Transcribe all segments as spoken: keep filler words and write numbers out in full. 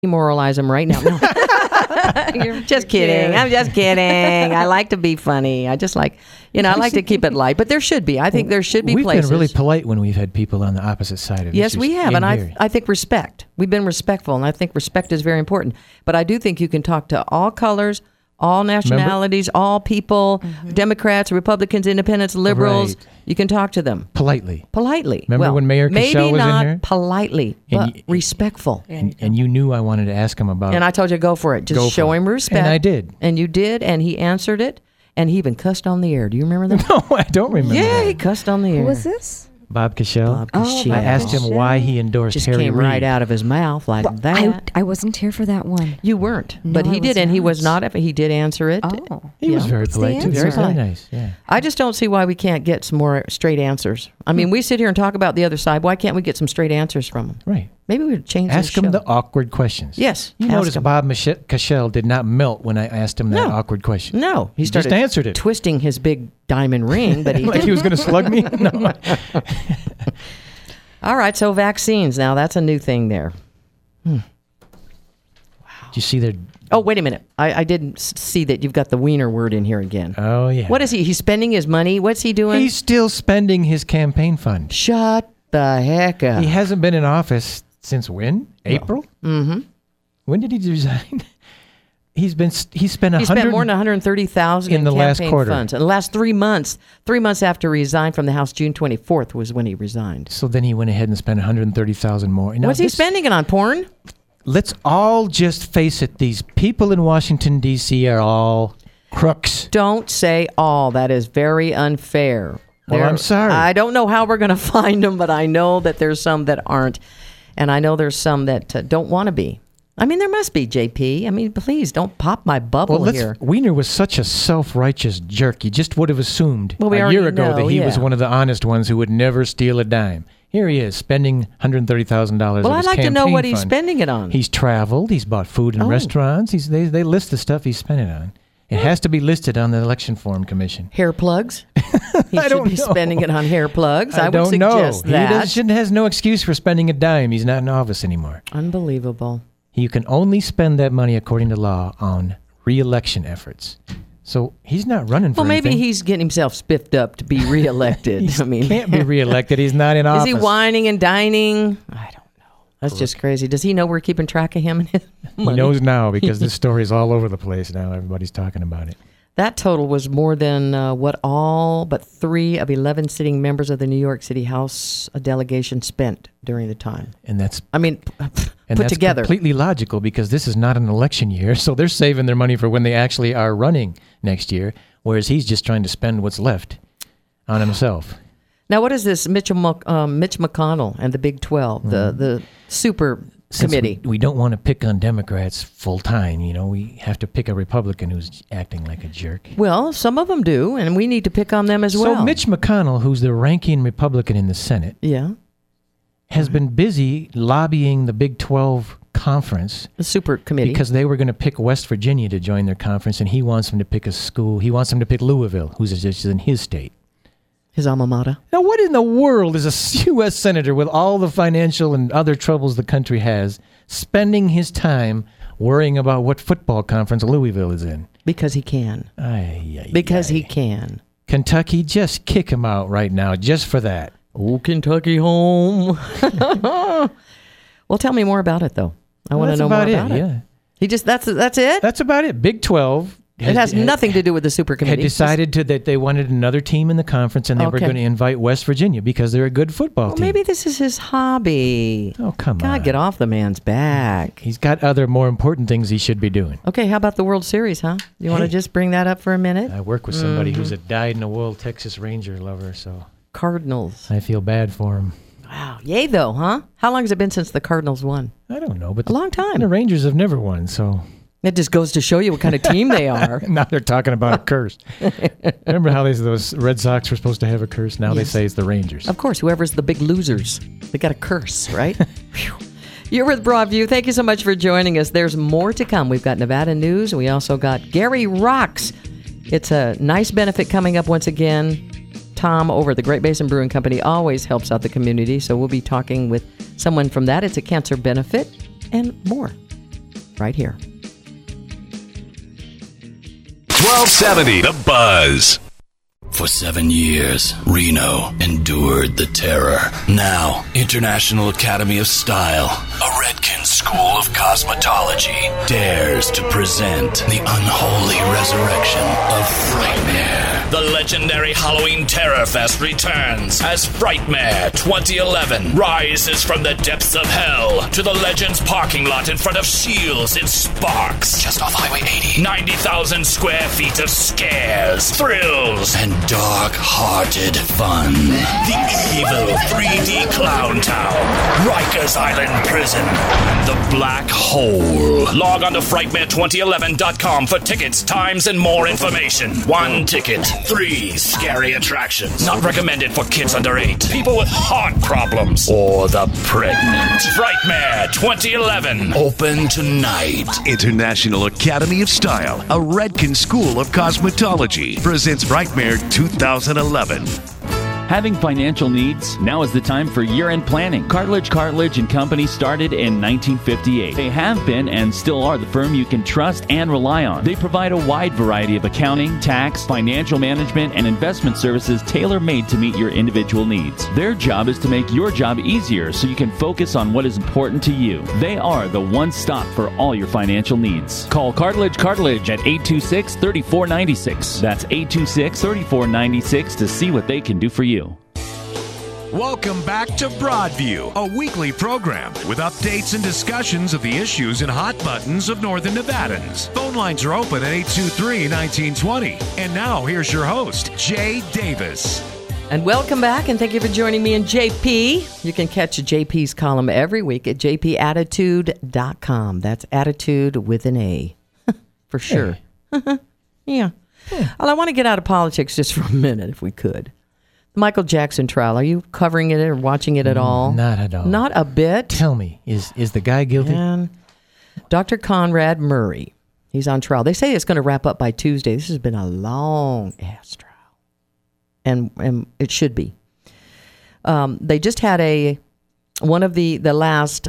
demoralize them right now. No. You're just kidding. I'm just kidding. I like to be funny. I just like, you know, I like to keep it light. But there should be. I think there should be we've places. We've been really polite when we've had people on the opposite side of yes, issues. we have. And here. I I think respect. We've been respectful, and I think respect is very important. But I do think you can talk to all colors, all nationalities, Remember? all people, mm-hmm. Democrats, Republicans, Independents, Liberals. Right. You can talk to them. Politely. Politely. Remember well, when Mayor Cashel was in here? Maybe not politely, but and, respectful. And, and you knew I wanted to ask him about it. And I told you, go for it. Just go show him respect. And I did. And you did, and he answered it, and he even cussed on the air. Do you remember that? No, I don't remember Yeah, that. he cussed on the air. Who was this? Bob Cashel. Bob Cashel. Oh, I asked him why he endorsed Just Harry came Reid. right out of his mouth like well, that. I, I wasn't here for that one. You weren't, No, but he I did, was and he not. was not. He did answer it. Oh. He was Yeah. very What's the polite, too. answer? Very, very Very nice, yeah. I just don't see why we can't get some more straight answers. I mean, we sit here and talk about the other side. Why can't we get some straight answers from them? Right. Maybe we would change Ask the him show. the awkward questions. Yes. You ask notice him. Bob Mich- Cashel did not melt when I asked him that No. awkward question. No, he He started just answered it. twisting his big diamond ring, but he like didn't. he was going to slug me? No. All right, so vaccines. Now, that's a new thing there. Did you see their... Oh, wait a minute. I, I didn't s- see that you've got the wiener word in here again. Oh, yeah. What is he? He's spending his money? What's he doing? He's still spending his campaign fund. Shut the heck up. He hasn't been in office since when? April? Mm-hmm. When did he resign? He's been he spent a He spent hundred more than one hundred thirty thousand in in the last campaign quarter. funds. In the last three months, three months after he resigned from the House, June twenty-fourth was when he resigned. So then he went ahead and spent one hundred thirty thousand more. Now What's he this- spending it on? Porn? Let's all just face it. These people in Washington, D C are all crooks. Don't say all. That is very unfair. Well, There- I'm sorry. I don't know how we're going to find them, but I know that there's some that aren't. And I know there's some that uh, don't want to be. I mean, there must be, J P. I mean, please don't pop my bubble Well, let's, here. Wiener was such a self-righteous jerk. You just would have assumed Well, we a already year ago know, that he yeah. was one of the honest ones who would never steal a dime. Here he is, spending one hundred thirty thousand dollars Well, of I'd his like to know campaign what he's fund. spending it on. He's traveled. He's bought food in Oh. restaurants. He's, they, they list the stuff he's spending it on. It has to be listed on the Election Form Commission. Hair plugs? He I should don't be know. spending it on hair plugs. I, I, would don't suggest know. that. He does, has no excuse for spending a dime. He's not in office anymore. Unbelievable. You can only spend that money according to law on re-election efforts. So he's not running for Well, maybe anything. he's getting himself spiffed up to be reelected. He I mean, can't be reelected. He's not in is office. he whining and dining? I don't know. That's just crazy. Does he know we're keeping track of him and his He money? knows now because this story is all over the place now. Everybody's talking about it. That total was more than uh, what all but three of eleven sitting members of the New York City House delegation spent during the time. And that's I mean, p- and put that's together. completely logical because this is not an election year, so they're saving their money for when they actually are running next year, whereas he's just trying to spend what's left on himself. Now, what is this Mitch, Mc- um, Mitch McConnell and the Big twelve, the, the super Since committee? We, we don't want to pick on Democrats full time, you know, we have to pick a Republican who's acting like a jerk. Well, some of them do, and we need to pick on them as well. So Mitch McConnell, who's the ranking Republican in the Senate, Yeah, has been busy lobbying the Big twelve conference the super committee. because they were going to pick West Virginia to join their conference, and he wants them to pick a school. He wants them to pick Louisville, who's just in his state. His alma mater. Now, what in the world is a U S senator with all the financial and other troubles the country has spending his time worrying about what football conference Louisville is in? Because he can. Ay, ay, Because ay. he can. Kentucky, just kick him out right now, just for that. Oh, Kentucky home. Well, tell me more about it, though. I Well, want to that's know about more about it, it. yeah. He just that's that's it. That's about it. Big twelve. It has nothing to do with the super Had committee. decided to, that they wanted another team in the conference, and they were Okay. going to invite West Virginia because they're a good football Well, team. maybe this is his hobby. Oh, come God, on. get off the man's back. He's got other more important things he should be doing. Okay, how about the World Series, huh? You want to Hey. just bring that up for a minute? I work with somebody Mm-hmm. who's a dyed-in-the-wool Texas Ranger lover, so Cardinals. I feel bad for him. Wow. Yay, though, huh? How long has it been since the Cardinals won? I don't know, but A long the time. Rangers have never won, so It just goes to show you what kind of team they are. now they're talking about a curse. Remember how they, those Red Sox were supposed to have a curse? Now they Yes. say it's the Rangers. Of course, whoever's the big losers, they got a curse, right? Phew. You're with Broadview. Thank you so much for joining us. There's more to come. We've got Nevada news. We also got Gary Rocks. It's a nice benefit coming up once again. Tom over at the Great Basin Brewing Company always helps out the community, so we'll be talking with someone from that. It's a cancer benefit and more. right here. twelve seventy The Buzz. For seven years, Reno endured the terror. Now, International Academy of Style, a Redken School of Cosmetology, dares to present the unholy resurrection of Frightmare. The legendary Halloween Terror Fest returns as Frightmare twenty eleven rises from the depths of hell to the Legends parking lot in front of Shields in Sparks. Just off Highway eighty. ninety thousand square feet of scares, thrills, and dark-hearted fun. The evil three D Clown Town, Rikers Island Prison, and the Black Hole. Log on to Frightmare twenty eleven dot com for tickets, times, and more information. One ticket, three scary attractions. Not recommended for kids under eight, people with heart problems, or the pregnant. Frightmare twenty eleven, open tonight. International Academy of Style, a Redken School of Cosmetology, presents Frightmare two thousand eleven. Having financial needs? Now is the time for year-end planning. Cartledge, Cartledge and Company started in nineteen fifty-eight. They have been and still are the firm you can trust and rely on. They provide a wide variety of accounting, tax, financial management, and investment services tailor-made to meet your individual needs. Their job is to make your job easier so you can focus on what is important to you. They are the one stop for all your financial needs. Call Cartledge Cartledge at eight two six, three four nine six. That's eight two six, three four nine six to see what they can do for you. Welcome back to Broadview, a weekly program with updates and discussions of the issues and hot buttons of Northern Nevadans. Phone lines are open at eight two three, one nine two zero. And now here's your host, Jay Davis. And welcome back, and thank you for joining me in J P. You can catch J P's column every week at j p attitude dot com. That's attitude with an A, for sure. Hey. Yeah. Hey. Well, I want to get out of politics just for a minute, if we could. The Michael Jackson trial, are you covering it or watching it at all? Not at all. Not a bit? Tell me, is is the guy guilty? And Doctor Conrad Murray, he's on trial. They say it's going to wrap up by Tuesday. This has been a long-ass trial, and and it should be. Um, they just had a, one of the, the last,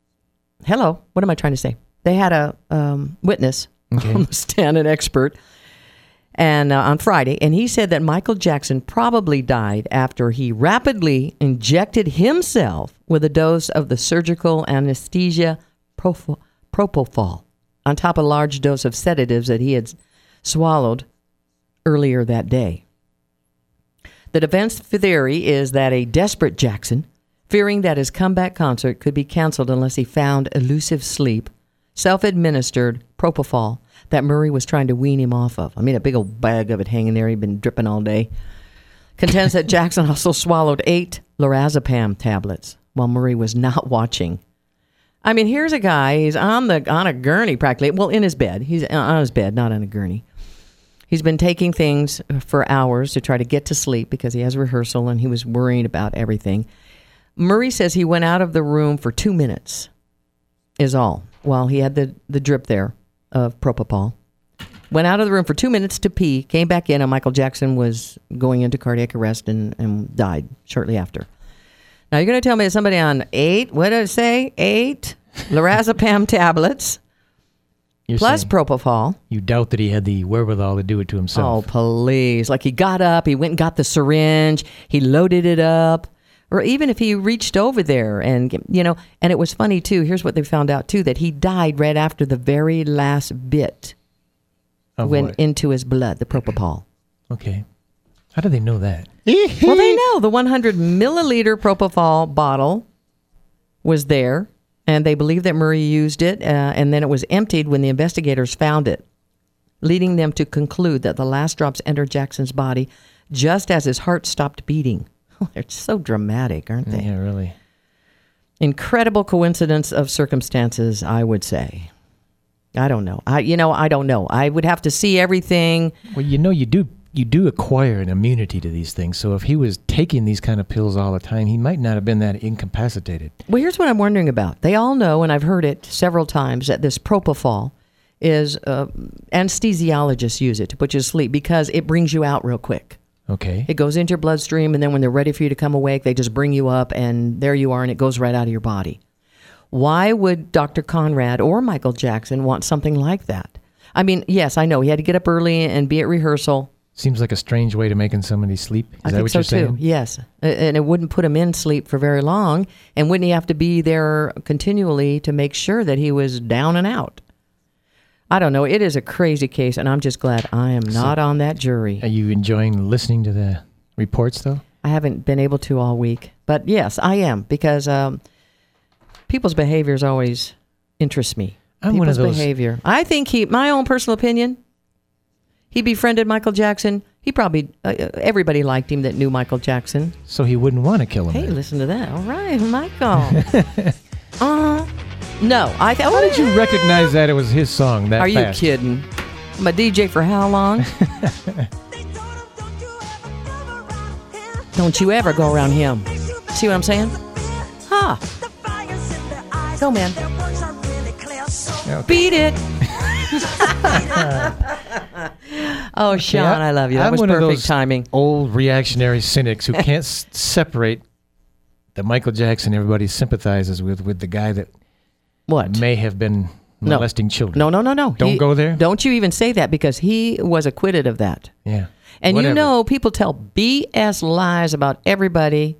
hello, what am I trying to say? They had a um, witness okay. on the stand, an expert, and uh, on Friday, and he said that Michael Jackson probably died after he rapidly injected himself with a dose of the surgical anesthesia prof- propofol on top of a large dose of sedatives that he had swallowed earlier that day. The defense theory is that a desperate Jackson, fearing that his comeback concert could be canceled unless he found elusive sleep, self-administered propofol that Murray was trying to wean him off of. I mean, a big old bag of it hanging there. He'd been dripping all day. Contends that Jackson also swallowed eight lorazepam tablets while Murray was not watching. I mean, here's a guy. He's on the on a gurney practically. Well, in his bed. He's on his bed, not on a gurney. He's been taking things for hours to try to get to sleep because he has rehearsal and he was worrying about everything. Murray says he went out of the room for two minutes is all while he had the, the drip there of propofol. Went out of the room for two minutes to pee, came back in, and Michael Jackson was going into cardiac arrest and, and died shortly after. Now, you're going to tell me that somebody on eight, what did it say? Eight lorazepam tablets You're plus propofol. You doubt that he had the wherewithal to do it to himself. Oh, please. Like he got up, he went and got the syringe, he loaded it up. Or even if he reached over there and, you know, and it was funny, too. Here's what they found out, too, that he died right after the very last bit of went what? into his blood, the propofol. Okay. How do they know that? Well, they know. The one hundred milliliter propofol bottle was there, and they believe that Murray used it, uh, and then it was emptied when the investigators found it, leading them to conclude that the last drops entered Jackson's body just as his heart stopped beating. They're so dramatic, aren't they? Yeah, really. Incredible coincidence of circumstances, I would say. I don't know. I, you know, I don't know. I would have to see everything. Well, you know, you do you do acquire an immunity to these things. So if he was taking these kind of pills all the time, he might not have been that incapacitated. Well, here's what I'm wondering about. They all know, and I've heard it several times, that this propofol is, uh, anesthesiologists use it to put you to sleep because it brings you out real quick. Okay. It goes into your bloodstream, and then when they're ready for you to come awake, they just bring you up, and there you are, and it goes right out of your body. Why would Doctor Conrad or Michael Jackson want something like that? I mean, yes, I know he had to get up early and be at rehearsal. Seems like a strange way to making somebody sleep. Is I that think what so you're saying? too. Yes, and it wouldn't put him in sleep for very long. And wouldn't he have to be there continually to make sure that he was down and out? I don't know. It is a crazy case, and I'm just glad I am not So, on that jury. Are you enjoying listening to the reports, though? I haven't been able to all week, but yes, I am, because um, people's behaviors always interest me. I'm people's one of those- behavior. I think he, my own personal opinion, he befriended Michael Jackson. He probably, uh, everybody liked him that knew Michael Jackson. So he wouldn't want to kill him. Hey, then. listen to that. All right, Michael. uh, no, I th- How did you recognize that it was his song that Are fast? you kidding? I'm a D J for how long? Don't you ever go around him. See what I'm saying? Huh. Go, man. Okay. Beat it. Oh, Sean, Yeah, I love you. That I'm was one of perfect those timing. Old reactionary cynics who can't s- separate the Michael Jackson everybody sympathizes with with the guy that What? may have been No. molesting children. No, no, no, no. Don't He- go there? Don't you even say that, because he was acquitted of that. Yeah. And Whatever. you know, people tell B S lies about everybody